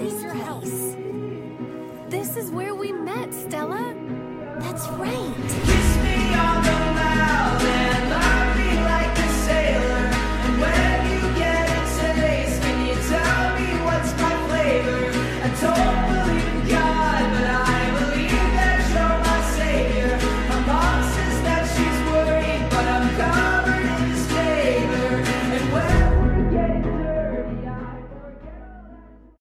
this place. This is where we met, Stella. That's right.